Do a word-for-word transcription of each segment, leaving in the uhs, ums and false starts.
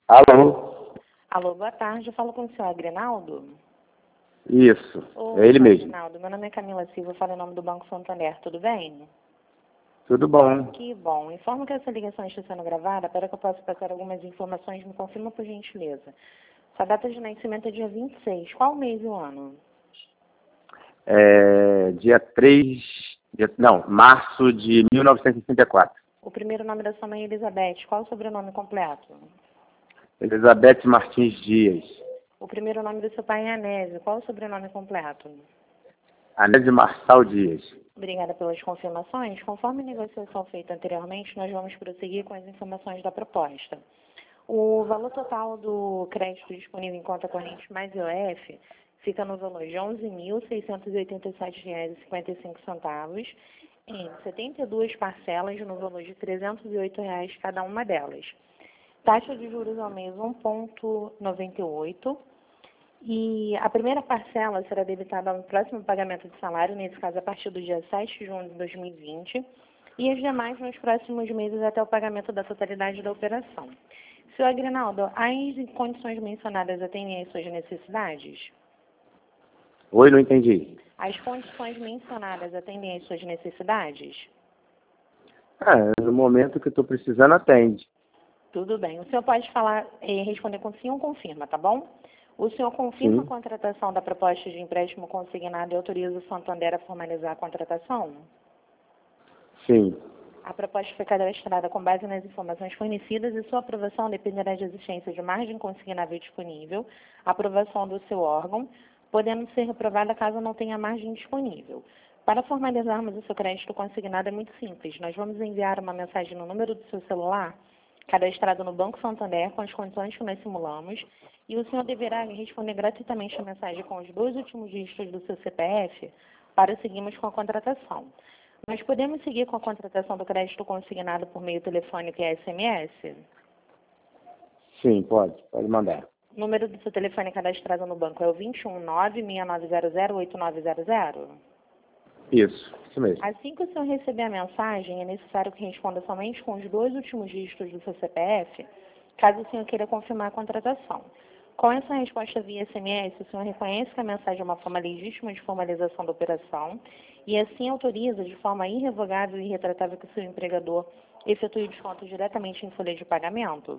Alô? Alô, boa tarde. Eu falo com o senhor Agrinaldo? Isso, Ô, é ele mesmo. Agrinaldo, meu nome é Camila Silva, eu falo em nome do Banco Santander, tudo bem? Tudo bom. Que bom. Informo que essa ligação está sendo gravada para que eu possa passar algumas informações. Me confirma, por gentileza. Sua data de nascimento é dia vinte e seis. Qual mês e o ano? É, dia três, dia, não, março de mil novecentos e sessenta e quatro. O primeiro nome da sua mãe é Elizabeth. Qual o sobrenome completo? Elizabeth Martins Dias. O primeiro nome do seu pai é Anésio. Qual o sobrenome completo? Anésio Marçal Dias. Obrigada pelas confirmações. Conforme a negociação feita anteriormente, nós vamos prosseguir com as informações da proposta. O valor total do crédito disponível em conta corrente mais I O F fica no valor de onze mil seiscentos e oitenta e sete reais e cinquenta e cinco centavos, em setenta e duas parcelas no valor de trezentos e oito reais cada uma delas. Taxa de juros ao mês um vírgula noventa e oito. E a primeira parcela será debitada no próximo pagamento de salário, nesse caso a partir do dia sete de junho de dois mil e vinte, e as demais nos próximos meses até o pagamento da totalidade da operação. Senhor Agrinaldo, as condições mencionadas atendem às suas necessidades? Oi, não entendi. As condições mencionadas atendem às suas necessidades? Ah, no momento que eu estou precisando, atende. Tudo bem. O senhor pode falar e responder com sim ou confirma, tá bom? O senhor confirma Sim. a contratação da proposta de empréstimo consignado e autoriza o Santander a formalizar a contratação? Sim. A proposta foi cadastrada com base nas informações fornecidas e sua aprovação dependerá de existência de margem consignável disponível, aprovação do seu órgão, podendo ser reprovada caso não tenha margem disponível. Para formalizarmos o seu crédito consignado é muito simples. Nós vamos enviar uma mensagem no número do seu celular, cadastrado no Banco Santander, com as condições que nós simulamos, e o senhor deverá responder gratuitamente a mensagem com os dois últimos dígitos do seu C P F para seguirmos com a contratação. Nós podemos seguir com a contratação do crédito consignado por meio telefônico e S M S? Sim, pode. Pode mandar. O número do seu telefone cadastrado no banco é o dois um nove, seis nove zero zero, oito nove zero zero? Isso, isso mesmo. Assim que o senhor receber a mensagem, é necessário que responda somente com os dois últimos dígitos do seu C P F, caso o senhor queira confirmar a contratação. Com essa resposta via S M S, o senhor reconhece que a mensagem é uma forma legítima de formalização da operação e assim autoriza de forma irrevogável e irretratável que o seu empregador efetue o desconto diretamente em folha de pagamento?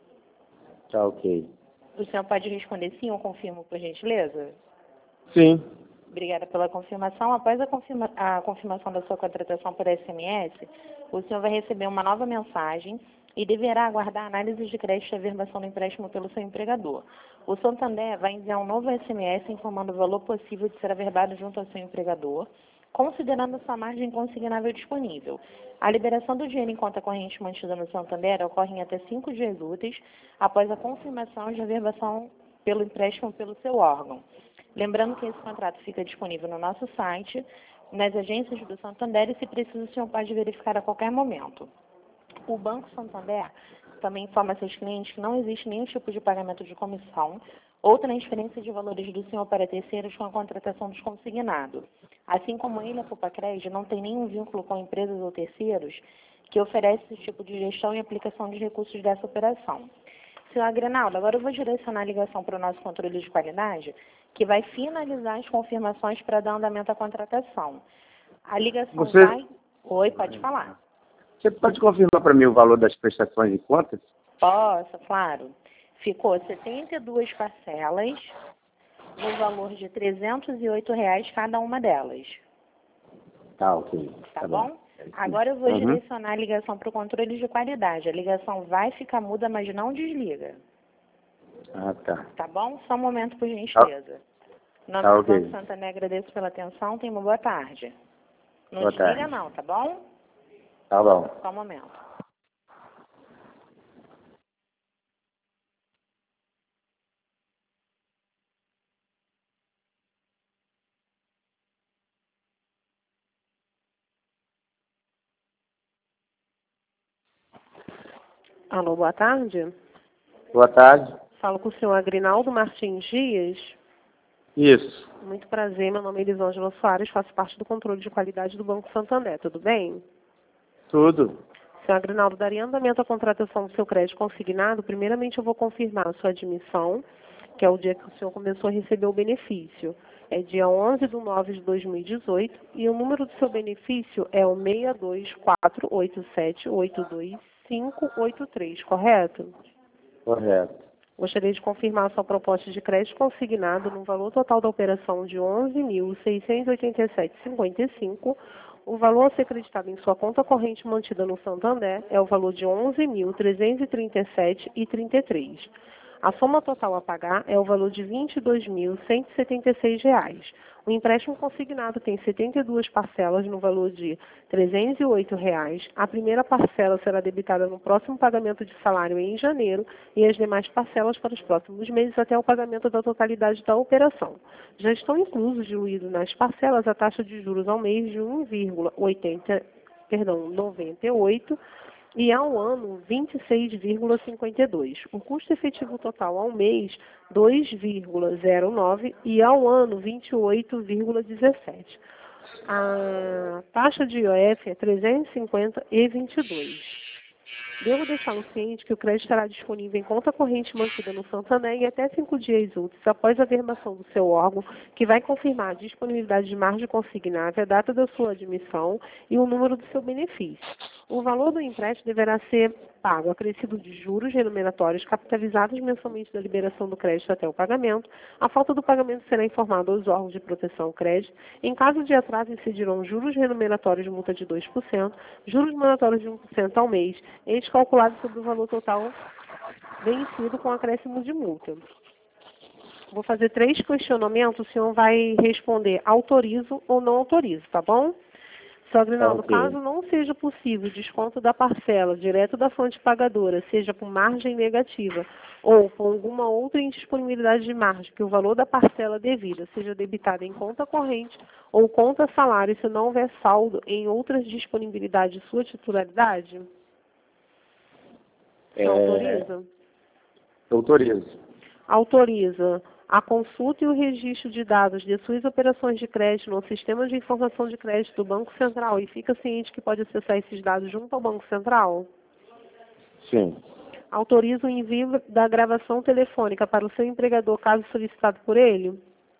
Tá ok. O senhor pode responder sim ou confirmo, por gentileza? Sim. Obrigada pela confirmação. Após a, confirma, a confirmação da sua contratação por S M S, o senhor vai receber uma nova mensagem e deverá aguardar a análise de crédito e averbação do empréstimo pelo seu empregador. O Santander vai enviar um novo S M S informando o valor possível de ser averbado junto ao seu empregador, considerando a sua margem consignável disponível. A liberação do dinheiro em conta corrente mantida no Santander ocorre em até cinco dias úteis após a confirmação de averbação pelo empréstimo pelo seu órgão. Lembrando que esse contrato fica disponível no nosso site, nas agências do Santander e, se preciso, o senhor pode verificar a qualquer momento. O Banco Santander também informa a seus clientes que não existe nenhum tipo de pagamento de comissão ou transferência de valores do senhor para terceiros com a contratação dos consignados. Assim como ele, a Copacred, não tem nenhum vínculo com empresas ou terceiros que oferece esse tipo de gestão e aplicação de recursos dessa operação. Senhor Agrinaldo, agora eu vou direcionar a ligação para o nosso controle de qualidade, que vai finalizar as confirmações para dar andamento à contratação. A ligação Você... vai... Oi, pode falar. Você pode confirmar para mim o valor das prestações de contas? Posso, claro. Ficou setenta e duas parcelas, no valor de trezentos e oito reais cada uma delas. Tá, ok. Tá, Tá bom? bom. Agora eu vou Uhum. direcionar a ligação para o controle de qualidade. A ligação vai ficar muda, mas não desliga. Ah, tá. Tá bom? Só um momento, por gentileza. Em nome Tá, do ok. Banco Santander, agradeço pela atenção. Tenha uma boa tarde. Não Boa desliga tarde. não, tá bom? Tá bom. Só um momento. Alô, boa tarde. Boa tarde. Falo com o senhor Agrinaldo Martins Dias. Isso. Muito prazer, meu nome é Elisângela Soares, faço parte do controle de qualidade do Banco Santander, tudo bem? Tudo. Senhor Agrinaldo, daria andamento à contratação do seu crédito consignado? Primeiramente, eu vou confirmar a sua admissão, que é o dia que o senhor começou a receber o benefício. É dia onze de nove de dois mil e dezoito e o número do seu benefício é o seis dois quatro oito sete oito dois cinco oito três, correto? Correto. Gostaria de confirmar a sua proposta de crédito consignado no valor total da operação de onze mil seiscentos e oitenta e sete vírgula cinquenta e cinco. O valor a ser acreditado em sua conta corrente mantida no Santander é o valor de onze mil trezentos e trinta e sete vírgula trinta e três. A soma total a pagar é o valor de vinte e dois mil cento e setenta e seis reais. O empréstimo consignado tem setenta e duas parcelas no valor de trezentos e oito reais. A primeira parcela será debitada no próximo pagamento de salário em janeiro e as demais parcelas para os próximos meses até o pagamento da totalidade da operação. Já estão inclusos, diluídos nas parcelas, a taxa de juros ao mês de um vírgula oitenta, perdão, noventa e oito e ao ano vinte e seis vírgula cinquenta e dois. O custo efetivo total ao mês dois vírgula zero nove e ao ano vinte e oito vírgula dezessete. A taxa de I O F é trezentos e cinquenta e vinte e dois. Devo deixar no ciente que o crédito estará disponível em conta corrente mantida no Santander em até cinco dias úteis após a verbação do seu órgão, que vai confirmar a disponibilidade de margem consignável, a data da sua admissão e o número do seu benefício. O valor do empréstimo deverá ser pago acrescido de juros remuneratórios capitalizados mensalmente da liberação do crédito até o pagamento. A falta do pagamento será informada aos órgãos de proteção ao crédito. Em caso de atraso, incidirão juros remuneratórios de multa de dois por cento, juros moratórios de um por cento ao mês, estes calculados sobre o valor total vencido com acréscimo de multa. Vou fazer três questionamentos, o senhor vai responder autorizo ou não autorizo, tá bom? Senhor Agrinaldo, Okay. caso não seja possível o desconto da parcela direto da fonte pagadora, seja por margem negativa ou por alguma outra indisponibilidade de margem, que o valor da parcela devida seja debitado em conta corrente ou conta salário, se não houver saldo em outras disponibilidades de sua titularidade? É... Autoriza? Autorizo. Autoriza a consulta e o registro de dados de suas operações de crédito no sistema de informação de crédito do Banco Central e fica ciente que pode acessar esses dados junto ao Banco Central? Sim. Autoriza o envio da gravação telefônica para o seu empregador, caso solicitado por ele?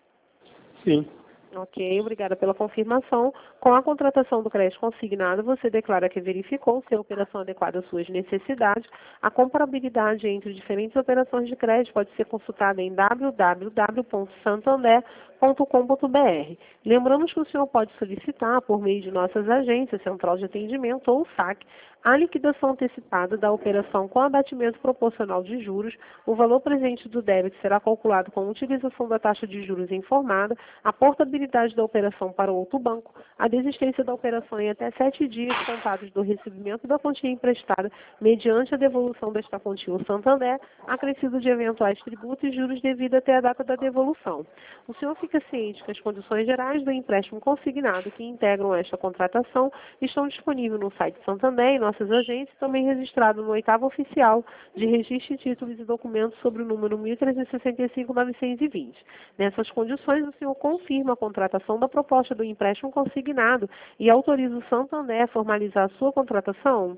Sim. Ok, obrigada pela confirmação. Com a contratação do crédito consignado, você declara que verificou se a operação adequada às suas necessidades. A comparabilidade entre diferentes operações de crédito pode ser consultada em w w w ponto santander ponto com ponto b r. Lembramos que o senhor pode solicitar, por meio de nossas agências, Central de Atendimento ou saque, a liquidação antecipada da operação com abatimento proporcional de juros. O valor presente do débito será calculado com a utilização da taxa de juros informada, a portabilidade da operação para outro banco, a desistência da operação em até sete dias contados do recebimento da quantia emprestada, mediante a devolução desta quantia ao Santander, acrescido de eventuais tributos e juros devido até a data da devolução. O senhor fica ciente que as condições gerais do empréstimo consignado que integram esta contratação estão disponíveis no site Santander e nossas agências, também registrado no oitavo oficial de registro de títulos e documentos sobre o número mil trezentos e sessenta e cinco ponto novecentos e vinte. Nessas condições, o senhor confirma a contratação da proposta do empréstimo consignado e autoriza o Santander a formalizar a sua contratação?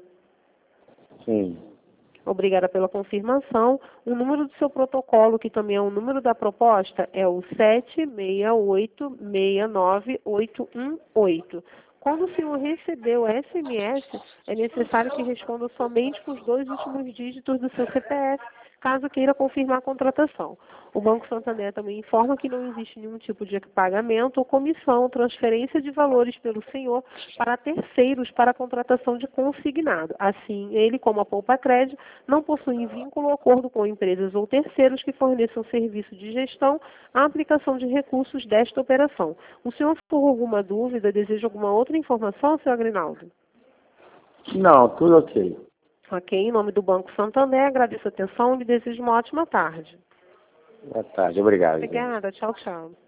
Sim. Obrigada pela confirmação. O número do seu protocolo, que também é o número da proposta, é o sete seis oito seis nove oito um oito. Quando o senhor recebeu o S M S, é necessário que responda somente com os dois últimos dígitos do seu C P F, caso queira confirmar a contratação. O Banco Santander também informa que não existe nenhum tipo de pagamento ou comissão, transferência de valores pelo senhor para terceiros para a contratação de consignado. Assim, ele, como a Poupa Crédito, não possui vínculo ou acordo com empresas ou terceiros que forneçam serviço de gestão à aplicação de recursos desta operação. O senhor, por alguma dúvida, deseja alguma outra informação, senhor Agrinaldo? Não, tudo ok. Ok, em nome do Banco Santander, agradeço a atenção e lhe desejo uma ótima tarde. Boa tarde, obrigado. Obrigada, tchau, tchau.